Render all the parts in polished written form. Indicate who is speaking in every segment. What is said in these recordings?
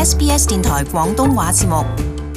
Speaker 1: SBS 電台廣東話節目。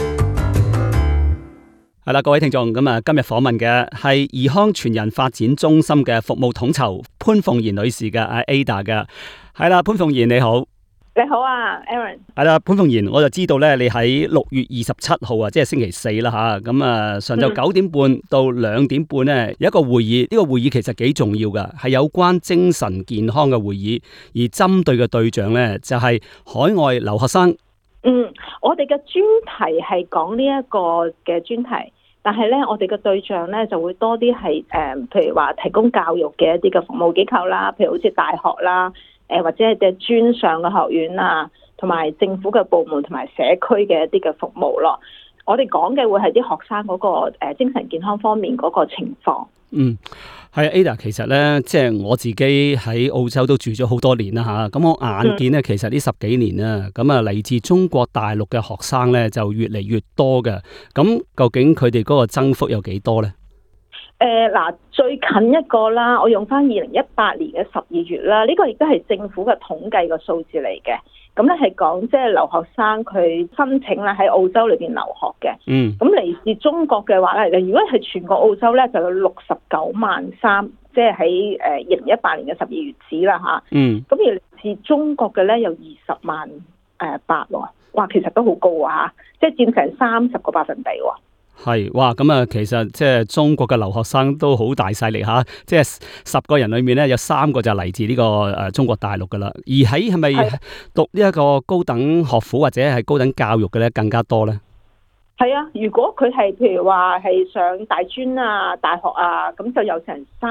Speaker 2: 係啦，各位聽眾，今日訪問嘅係怡康全人發展中心嘅服務統籌潘鳳賢女士嘅Ada 嘅。係啦，潘鳳賢你好。
Speaker 3: 你好啊 Aaron。
Speaker 2: 係啦，潘鳳賢，我就知道咧，你喺6月27號啊，即係星期四啦吓，咁上晝9點半到2點半咧有一個會議，呢個會議其實幾重要噶，係有關精神健康嘅會議，而針對嘅對象咧就係海外留學生。
Speaker 3: 我哋嘅專題係講呢一個嘅專題，但係咧我哋嘅對象咧就會多啲係譬如話提供教育嘅一啲嘅服務機構啦，譬如好似大學啦。或者係嘅專上嘅學院啊，同埋政府嘅部門同埋社區嘅一啲嘅服務咯。我哋講嘅會係啲學生嗰個精神健康方面嗰個情況。
Speaker 2: 係 Ada， 其實咧，即係我自己喺澳洲都住咗好多年啦吓，咁我眼見咧，其實呢10幾年啦，咁嚟自中國大陸嘅學生咧就越嚟越多嘅。咁究竟佢哋嗰個增幅有幾多咧？
Speaker 3: 最近一個啦，我用翻2018年嘅12月啦，呢個亦都係政府嘅統計嘅數字嚟嘅。咁咧係講即係留學生佢申請咧喺澳洲裏邊留學嘅。咁嚟自中國嘅話咧，如果係全個澳洲咧，就有69.3萬，即係喺2018年嘅12月止啦吓。咁而嚟自中國嘅咧有20.8萬喎，哇，其實都好高啊，即係佔成30%喎。
Speaker 2: 係，哇！咁其實即係中國嘅留學生都好大勢力吓，即係10個人裏面咧有3個就嚟自呢個中國大陸噶啦。而係咪讀呢一個高等學府或者係高等教育嘅咧更加多咧？
Speaker 3: 係啊，如果佢係譬如話係上大專啊、大學啊，咁就有成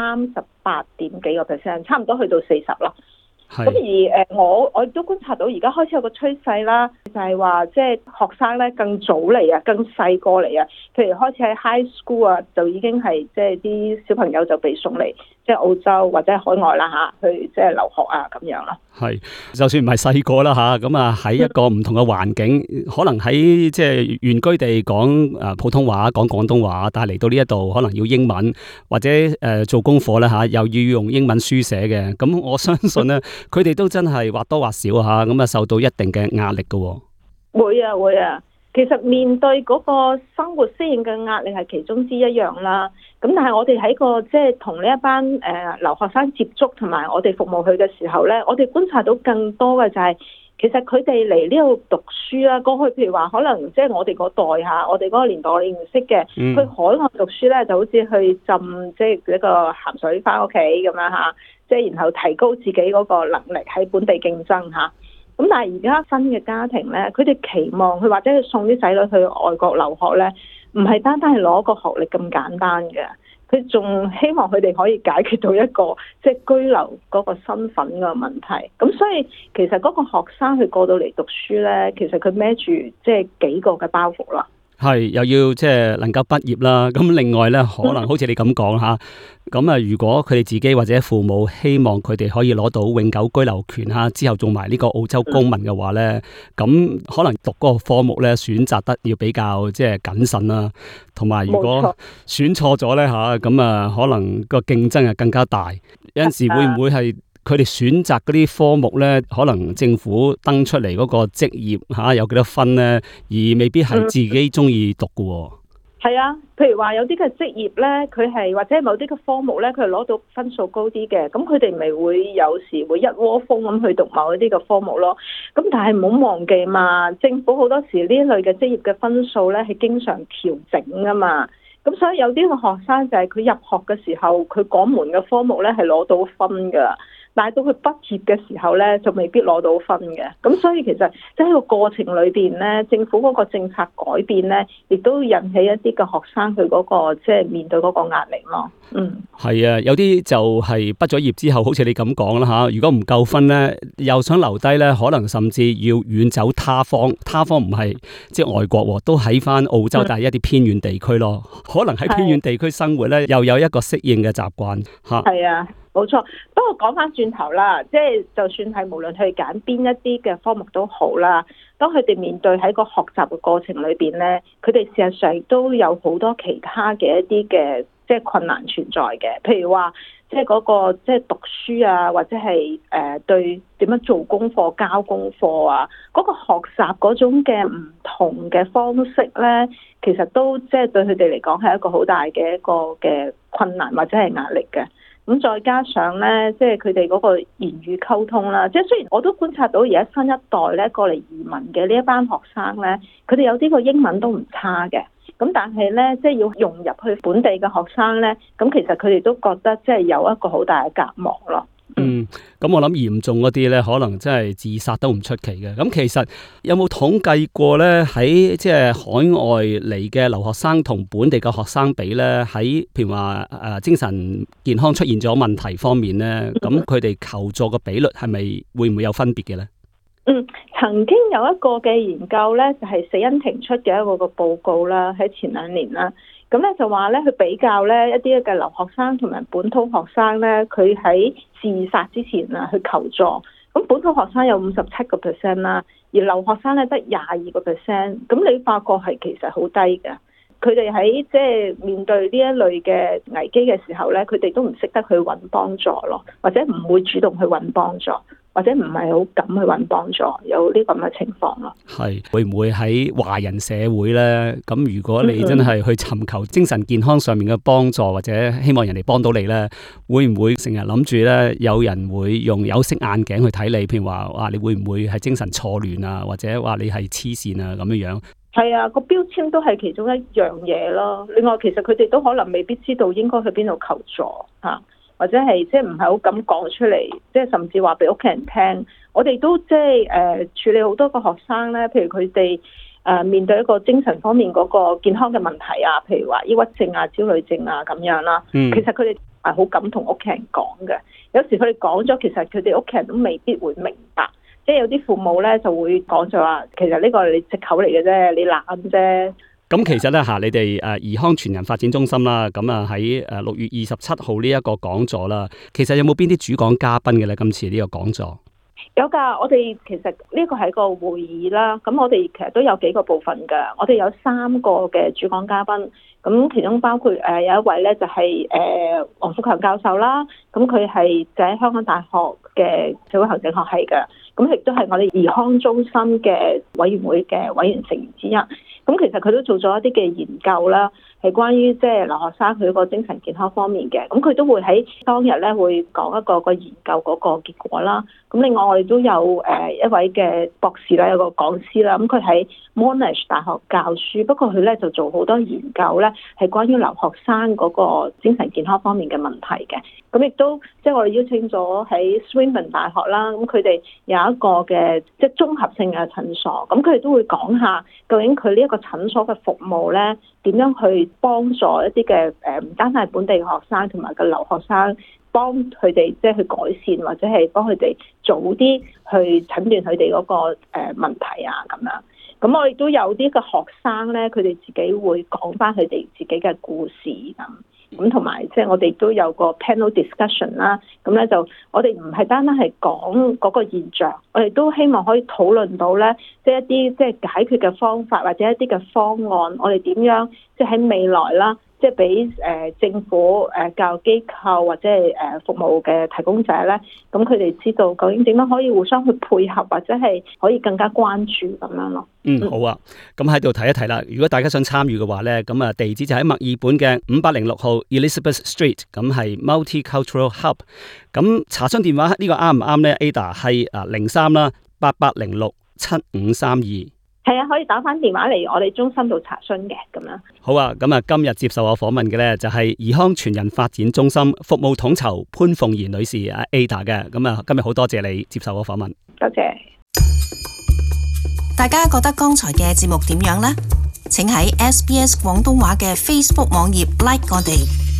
Speaker 3: 38點幾個%，差唔多去到40啦。咁而我亦都觀察到而家開始有個趨勢啦，就係話即係學生咧更早嚟啊，更細個嚟啊，譬如開始喺 high school 啊，就已經係即係啲小朋友就被送嚟即係澳洲或者係海外啦吓，去即係留學啊咁樣啦。係，
Speaker 2: 就算唔係細個啦吓，咁喺一個唔同嘅環境，可能喺即係原居地講普通話、講廣東話，但係嚟到呢一度可能要英文或者做功課啦吓，又要用英文書寫嘅，咁我相信咧。佢哋都真係或多或少吓，咁受到一定嘅壓力㗎。會啊，其實面對嗰個生活適應嘅壓力係其中之一樣啦。咁但係我哋喺個即係同呢一班留學生接觸同埋我哋服務佢嘅時候咧，我哋觀察到更多嘅就係、其實佢哋嚟呢度讀書啦，過去譬如話可能即係我哋嗰代吓，我哋嗰個年代我認識嘅，去海外讀書咧就好似去浸即係一個鹹水翻屋企咁樣吓。即係然後提高自己嗰個能力喺本地競爭嚇，咁但係而家新嘅家庭咧，佢哋期望佢或者去送啲仔女去外國留學咧，唔係單單係攞個學歷咁簡單嘅，佢仲希望佢哋可以解決到一個即係居留嗰個身份嘅問題。咁所以其實嗰個學生去過到嚟讀書咧，其實佢孭住即係幾個嘅包袱啦。係又要即係能夠畢業啦，咁另外咧可能好似你咁講吓，咁如果佢哋自己或者父母希望佢哋可以攞到永久居留權吓，之後做埋呢個澳洲公民嘅話咧，咁可能讀嗰個科目咧選擇得要比較即係謹慎啦，同埋如果選錯咗咧吓，咁可能個競爭係更加大，有陣時會唔會係？佢哋選擇嗰啲科目咧，可能政府登出嚟嗰個職業有幾多分咧，而未必係自己中意讀嘅。
Speaker 3: 係啊，譬如話有啲嘅職業咧，佢係或者某啲嘅科目咧，佢係攞到分數高啲嘅，咁佢哋咪會有時會一窩蜂咁去讀某一啲嘅科目咯。咁但係唔好忘記嘛，政府好多時呢一類嘅職業嘅分數咧係經常調整㗎嘛。咁所以有啲嘅學生就係佢入學嘅時候，佢嗰門嘅科目咧係攞到分㗎。但係到佢畢業嘅時候咧，就未必攞到分嘅。咁所以其實即係個過程裏邊咧，政府嗰個政策改變咧，亦都引起一啲嘅學生佢嗰個即係面對嗰個壓力咯。
Speaker 2: 係啊，有啲就係畢咗業之後，好似你咁講啦吓，如果唔夠分咧，又想留低咧，可能甚至要遠走他方。他方唔係即係外國，都喺翻澳洲，但係一啲偏遠地區咯。可能喺偏遠地區生活咧，又有一個適應嘅習慣吓。
Speaker 3: 係啊。冇錯，不過講翻轉頭啦，即係就算係無論去揀邊一啲嘅科目都好啦，當佢哋面對喺個學習嘅過程裏邊咧，佢哋事實上都有好多其他嘅一啲嘅即係困難存在嘅，譬如話即即係嗰個即係讀書啊，或者係對點樣做功課、交功課啊，嗰個學習嗰種嘅唔同嘅方式咧，其實都即係對佢哋嚟講係一個好大嘅一個嘅困難或者係壓力嘅。咁再加上咧，即係佢哋嗰個言語溝通啦，即係雖然我都觀察到而家新一代咧過嚟移民嘅呢一班學生咧，佢哋有啲個英文都唔差嘅。咁但係咧，即係要融入去本地嘅學生咧，咁其實佢哋都覺得即係有一個好大嘅隔膜咯。
Speaker 2: 咁我諗嚴重嗰啲咧，可能真係自殺都唔出奇嘅。咁其實有冇統計過咧？喺即係海外嚟嘅留學生同本地嘅學生比咧，喺譬如話精神健康出現咗問題方面咧，咁佢哋求助嘅比率係咪會唔會有分別嘅咧？
Speaker 3: 曾經有一個嘅研究咧，就係死因庭出嘅一個報告啦，喺前2年啦。咁咧就話咧，去比較咧一啲嘅留學生同埋本土學生咧，佢喺自殺之前啊去求助。咁本土學生有57%啦，而留學生咧得22%。咁你發覺係其實好低嘅。佢哋喺即係面對呢一類嘅危機嘅時候咧，佢哋都唔識得去揾幫助咯，或者唔會主動去揾幫助，或者唔係好敢去揾幫助，有呢咁嘅情況咯。
Speaker 2: 係會唔會喺華人社會咧？咁如果你真係去尋求精神健康上面嘅幫助，或者希望人哋幫到你咧，會唔會成日諗住咧有人會用有色眼鏡去睇你？譬如話你會唔會係精神錯亂啊，或者話你係黐線啊咁樣樣？
Speaker 3: 係啊，個標籤都係其中一樣嘢咯。另外，其實佢哋都可能未必知道應該去邊度求助嚇，或者係即係唔係好敢講出嚟，即係甚至話俾屋企人聽。我哋都即係處理好多個學生咧，譬如佢哋面對一個精神方面嗰個健康嘅問題啊，譬如話抑鬱症啊、焦慮症啊咁樣啦。其實佢哋係好敢同屋企人講嘅。有時佢哋講咗，其實佢哋屋企人都未必會明白。即係有啲父母咧就會講就話，其實呢個係你藉口嚟嘅啫，你懶啫。
Speaker 2: 咁其實咧你哋怡康全人發展中心啦，咁喺6月27號呢一個講座啦，其實有冇邊啲主講嘉賓嘅咧？今次呢個講座
Speaker 3: 有㗎，我哋其實呢個係個會議啦，咁我哋其實都有幾個部分㗎，我哋有3個嘅主講嘉賓，咁其中包括有一位咧就係黃富強教授啦，咁佢係就喺香港大學嘅社會行政學系嘅，咁亦都係我哋怡康中心嘅委員會嘅委員成員之一。咁其實佢都做咗一啲嘅研究啦，係關於即係留學生佢個精神健康方面嘅。咁佢都會喺當日咧會講一個研究嗰個結果啦。咁另外我哋都有一位嘅博士啦，有個講師啦。咁佢喺 Monash 大學教書，不過佢咧就做好多研究咧，係關於留學生嗰個精神健康方面嘅問題嘅。咁亦都即係我哋邀請咗喺 Swinburne 大學啦，咁佢哋有一個嘅即係綜合性嘅診所，咁佢哋都會講下究竟佢呢一個診所嘅服務咧，點樣去幫助一啲嘅唔單單係本地嘅學生同埋個留學生，幫佢哋即係去改善或者係幫佢哋早啲去診斷佢哋嗰個問題啊咁樣。咁我亦都有啲嘅學生咧，佢哋自己會講翻佢哋自己嘅故事咁同埋即係我哋都有個 panel discussion 啦。咁咧就我哋唔係單單係講嗰個現象，我哋都希望可以討論到咧，即係一啲即係解決嘅方法或者一啲嘅方案，我哋點樣即係喺未來啦，即係俾政府、教育機構或者係服務嘅提供者咧，咁佢哋知道究竟點樣可以互相去配合，或者係可以更加關注咁樣咯。
Speaker 2: 好啊，咁喺度提一提啦。如果大家想參與嘅話咧，咁地址就喺墨爾本嘅506號 Elizabeth Street， 咁係 Multicultural Hub。咁查詢電話呢個啱唔啱咧 ？Ada 係03啦88067532。
Speaker 3: 係啊，可以打翻電話嚟我哋中心度查詢嘅咁樣。
Speaker 2: 好啊，咁今日接受我訪問嘅咧就係怡康全人發展中心服務統籌潘鳳賢女士Ada 嘅。咁今日好多謝你接受我訪問。
Speaker 3: 多謝。
Speaker 1: 大家覺得剛才嘅節目點樣呢？請喺SBS 廣東話嘅 Facebook 網頁 like 我哋。